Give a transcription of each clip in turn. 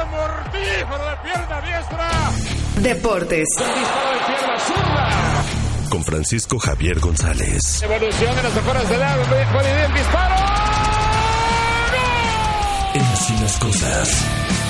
mortífero de pierna diestra. Deportes. Un disparo de pierna zurda. Con Francisco Javier González. Evolución de las afueras del área. Buena idea, el disparo. En Así las Cosas.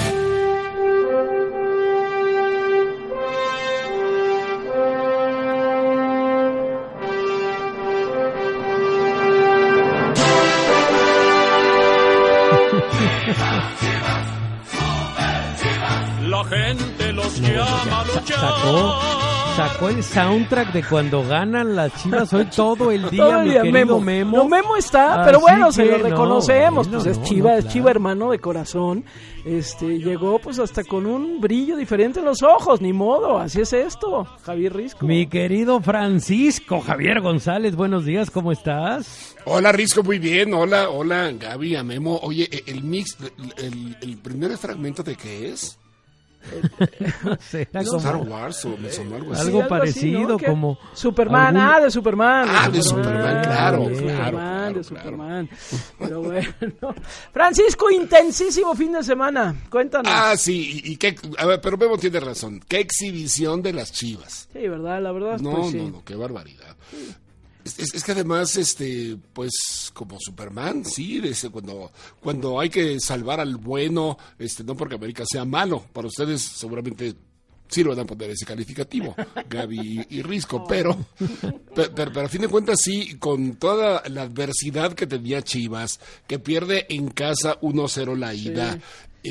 La gente los llama a luchar. Sacó el soundtrack de cuando ganan las Chivas hoy todo el día, mi querido Memo. No, Memo está, pero bueno, se lo reconocemos, pues es Chiva, es Chiva hermano de corazón. Llegó pues hasta con un brillo diferente en los ojos, ni modo, así es esto, Javier Risco. Mi querido Francisco Javier González, buenos días, ¿cómo estás? Hola Risco, muy bien, hola Gaby, a Memo. Oye, el mix, el primer fragmento de qué es? No sé, Star Wars o me sonó algo así. Algo parecido, así, ¿no? como Superman, de Superman. De Superman, claro. Superman. Pero bueno, Francisco, intensísimo fin de semana, cuéntanos. Sí, y qué, a ver, pero Memo tiene razón, qué exhibición de las Chivas. Sí, verdad, la verdad. No, sí. qué barbaridad. Es que además, pues, como Superman, sí, cuando hay que salvar al bueno, no porque América sea malo, para ustedes seguramente sí lo van a poner ese calificativo, Gaby y Risco, pero a fin de cuentas sí, con toda la adversidad que tenía Chivas, que pierde en casa 1-0 la ida,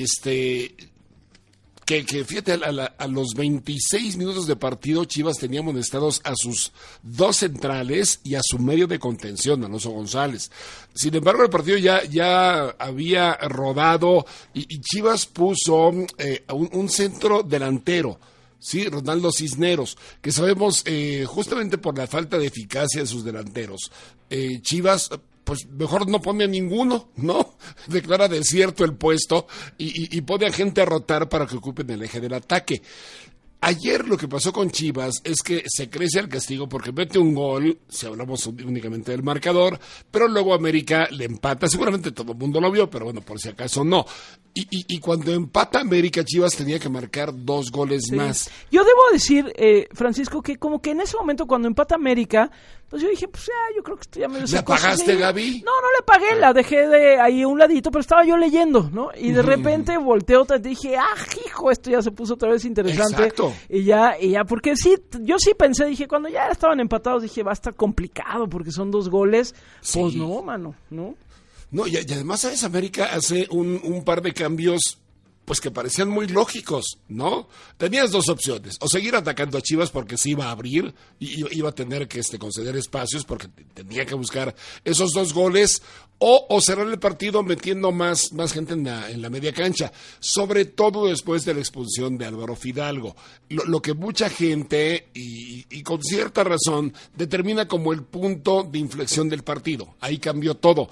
Que fíjate, a los 26 minutos de partido, Chivas tenía amonestados a sus dos centrales y a su medio de contención, Alonso González. Sin embargo, el partido ya había rodado y Chivas puso un centro delantero. Sí, Ronaldo Cisneros, que sabemos justamente por la falta de eficacia de sus delanteros. Chivas pues mejor no pone a ninguno, ¿no? Declara desierto el puesto y pone a gente a rotar para que ocupen el eje del ataque. Ayer lo que pasó con Chivas es que se crece el castigo porque mete un gol, si hablamos únicamente del marcador, pero luego América le empata, seguramente todo el mundo lo vio, pero bueno, por si acaso no. Y cuando empata América, Chivas tenía que marcar 2 goles más. Yo debo decir, Francisco, que como que en ese momento cuando empata América, pues yo dije, pues yo creo que esto ya me lo ¿Le apagaste, Gaby? No le apagué, la dejé de ahí a un ladito, pero estaba yo leyendo, ¿no? Y de repente volteo, dije, hijo, esto ya se puso otra vez interesante. Exacto. Y ya, porque sí, yo sí pensé, dije, cuando ya estaban empatados, dije, va a estar complicado, porque son 2 goles. Sí. Pues no, mano, ¿no? No, y además, ¿sabes? América hace un par de cambios pues que parecían muy lógicos, ¿no? Tenías 2 opciones, o seguir atacando a Chivas porque se iba a abrir y iba a tener que conceder espacios porque tenía que buscar esos 2 goles, o cerrar el partido metiendo más gente en la media cancha, sobre todo después de la expulsión de Álvaro Fidalgo. Lo que mucha gente, y con cierta razón, determina como el punto de inflexión del partido. Ahí cambió todo.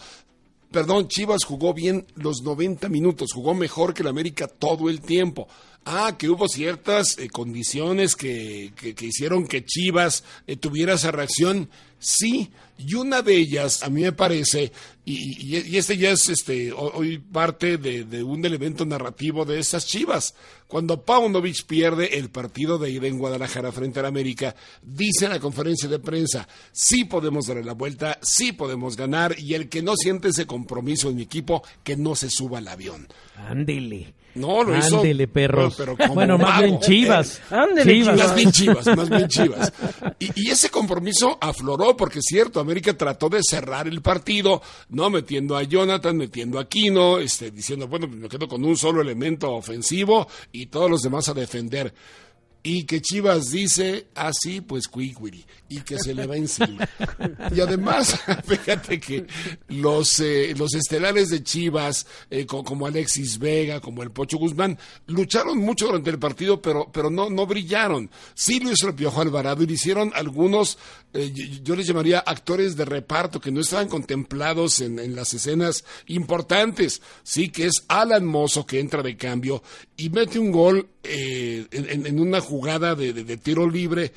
Chivas jugó bien los 90 minutos, jugó mejor que el América todo el tiempo. Que hubo ciertas condiciones que hicieron que Chivas tuviera esa reacción, sí, y una de ellas, a mí me parece, y ya es hoy parte de un elemento narrativo de esas Chivas. Cuando Paunovic pierde el partido de ida en Guadalajara frente al América, dice en la conferencia de prensa, sí podemos darle la vuelta, sí podemos ganar, y el que no siente ese compromiso en mi equipo, que no se suba al avión. Ándele. No, lo hizo. Ándele, perros. Pero bueno, más bien Chivas. Ándele, Chivas. Más bien Chivas. Y ese compromiso afloró, porque es cierto, América trató de cerrar el partido, no metiendo a Jonathan, metiendo a Aquino, diciendo, bueno, me quedo con un solo elemento ofensivo y todos los demás a defender. Y que Chivas dice, sí, pues cuicuiri, y que se le va encima. Y además, fíjate que los estelares de Chivas, como Alexis Vega, como el Pocho Guzmán, lucharon mucho durante el partido, pero no brillaron. Sí lo hizo el Piojo Alvarado y lo hicieron algunos, yo les llamaría actores de reparto, que no estaban contemplados en las escenas importantes. Sí, que es Alan Mozo, que entra de cambio y mete un gol en una jugada de tiro libre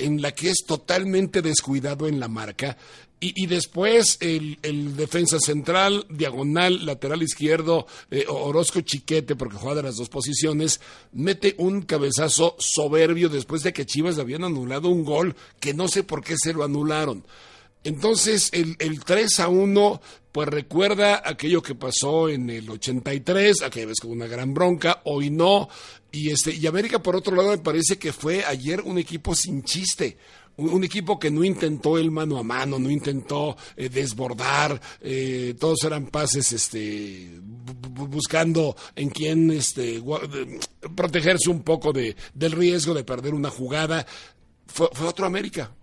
en la que es totalmente descuidado en la marca. Y después el defensa central, diagonal, lateral izquierdo, Orozco Chiquete, porque juega de las dos posiciones, mete un cabezazo soberbio después de que Chivas habían anulado un gol que no sé por qué se lo anularon. Entonces el 3-1 pues recuerda aquello que pasó en el 83, aquella vez con una gran bronca, hoy no, y América por otro lado me parece que fue ayer un equipo sin chiste. Un equipo que no intentó el mano a mano, no intentó desbordar, todos eran pases buscando en quién protegerse un poco del riesgo de perder una jugada. Fue otro América,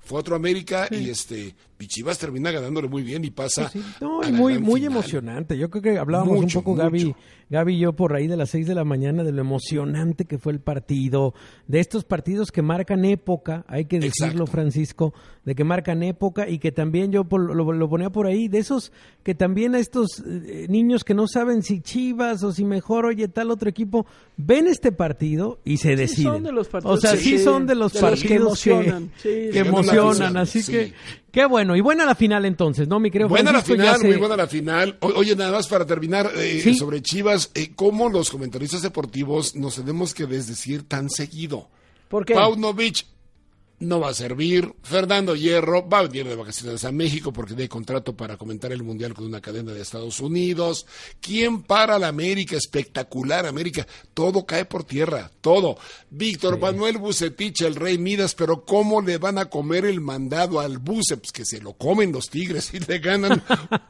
sí. Y Chivas termina ganándole muy bien y pasa. Pues sí. No, y muy emocionante. Yo creo que hablábamos un poco, Gaby y yo, por ahí de las 6 de la mañana, de lo emocionante que fue el partido, de estos partidos que marcan época, hay que decirlo, exacto, Francisco, de que marcan época, y que también yo lo ponía por ahí, de esos que también a estos niños que no saben si Chivas o si mejor, oye, tal otro equipo, ven este partido y se deciden. Son de los partidos, o sea, sí son de los partidos que emocionan. Que emocionan, así sí. Que qué bueno, y buena la final entonces, ¿no, mi querido Buena Francisco? la final, muy buena la final. Oye, nada más para terminar, ¿sí? Sobre Chivas, ¿cómo los comentaristas deportivos nos tenemos que desdecir tan seguido? ¿Por qué? Paunovic no va a servir, Fernando Hierro va a venir de vacaciones a México porque tiene contrato para comentar el Mundial con una cadena de Estados Unidos. ¿Quién para la América? Espectacular América, todo cae por tierra, todo. Víctor Manuel Vucetich, el Rey Midas, pero ¿cómo le van a comer el mandado al Buce? Pues que se lo comen los Tigres y le ganan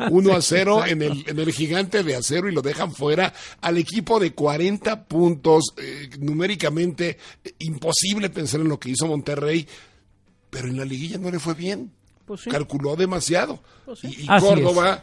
1-0 en el Gigante de Acero y lo dejan fuera al equipo de 40 puntos, numéricamente imposible pensar en lo que hizo Monterrey. Pero en la liguilla no le fue bien. Pues sí. Calculó demasiado. Pues sí. Y Córdoba,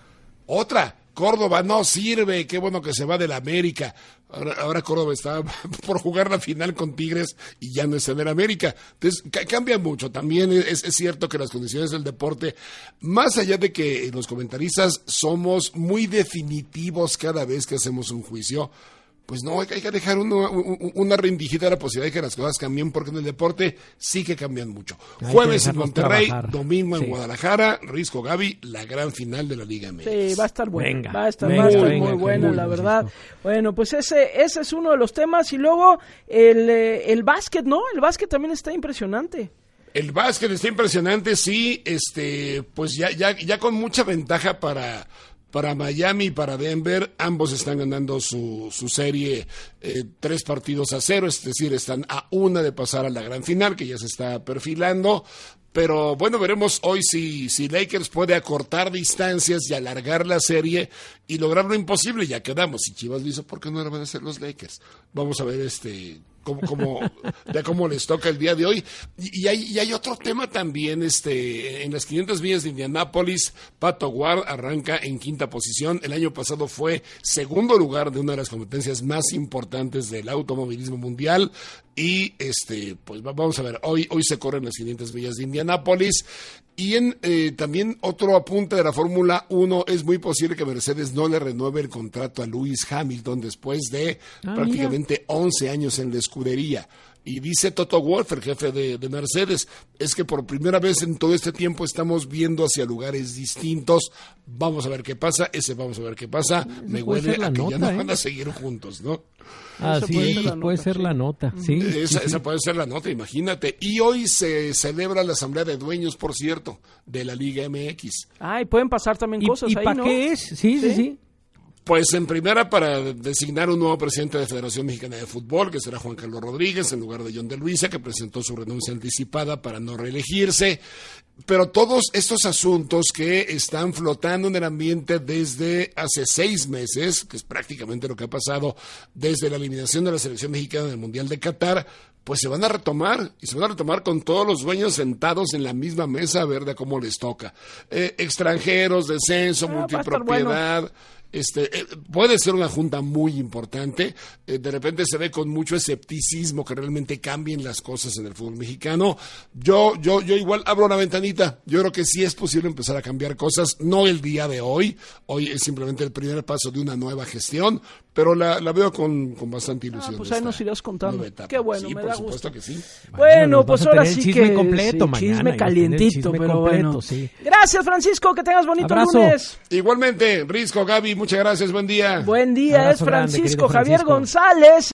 Córdoba no sirve. Qué bueno que se va de la América. Ahora Córdoba está por jugar la final con Tigres y ya no es en el América. Entonces cambia mucho. También es cierto que las condiciones del deporte, más allá de que los comentaristas somos muy definitivos cada vez que hacemos un juicio, pues no, hay que dejar una rendijita de la posibilidad de que las cosas cambien, porque en el deporte sí que cambian mucho. Jueves en Monterrey, domingo en Guadalajara, Risco Gaby, la gran final de la Liga MX. Sí, va a estar bueno, va a estar muy bueno, la verdad. Bueno, pues ese es uno de los temas, y luego el básquet, ¿no? El básquet también está impresionante. El básquet está impresionante, sí, pues ya con mucha ventaja para Miami y para Denver. Ambos están ganando su serie 3-0, es decir, están a 1 de pasar a la gran final, que ya se está perfilando. Pero bueno, veremos hoy si Lakers puede acortar distancias y alargar la serie y lograr lo imposible. Ya quedamos. Si Chivas lo hizo, ¿por qué no lo van a hacer los Lakers? Vamos a ver cómo les toca el día de hoy. Y hay otro tema también, en las 500 millas de Indianápolis, Pato Ward arranca en 5ª posición. El año pasado fue segundo lugar de una de las competencias más importantes del automovilismo mundial. Y pues vamos a ver, hoy se corren las 500 millas de Indianápolis. Y también otro apunte de la Fórmula 1, es muy posible que Mercedes no le renueve el contrato a Lewis Hamilton después de prácticamente 11 años en la escudería. Y dice Toto Wolff, el jefe de Mercedes, es que por primera vez en todo este tiempo estamos viendo hacia lugares distintos. Vamos a ver qué pasa, vamos a ver qué pasa. Me huele a que ya no van a seguir juntos, ¿no? Así puede ser la nota, sí. Esa puede ser la nota, imagínate. Y hoy se celebra la asamblea de dueños, por cierto, de la Liga MX. Y pueden pasar también cosas ahí, ¿no? ¿Y para qué es? Sí. Pues en primera, para designar un nuevo presidente de la Federación Mexicana de Fútbol, que será Juan Carlos Rodríguez, en lugar de John de Luisa, que presentó su renuncia anticipada para no reelegirse. Pero todos estos asuntos que están flotando en el ambiente desde hace 6 meses, que es prácticamente lo que ha pasado desde la eliminación de la selección mexicana del Mundial de Qatar, pues se van a retomar, y se van a retomar con todos los dueños sentados en la misma mesa a ver de cómo les toca. Extranjeros, descenso, multipropiedad. Puede ser una junta muy importante. De repente se ve con mucho escepticismo que realmente cambien las cosas en el fútbol mexicano. Yo igual abro la ventanita. Yo creo que sí es posible empezar a cambiar cosas, no el día de hoy. Hoy es simplemente el primer paso de una nueva gestión, pero la veo con bastante ilusión. Pues ahí nos irás contando. Qué bueno, sí, me por da supuesto gusto. que sí. Bueno, pues ahora sí chisme que completo mañana, chisme calientito, chisme pero completo, bueno. sí. Gracias, Francisco, que tengas bonito Abrazo. lunes. Igualmente, Risco, Gaby, muchas gracias, buen día. Buen día, Abrazo es Francisco grande, querido Javier Francisco. González.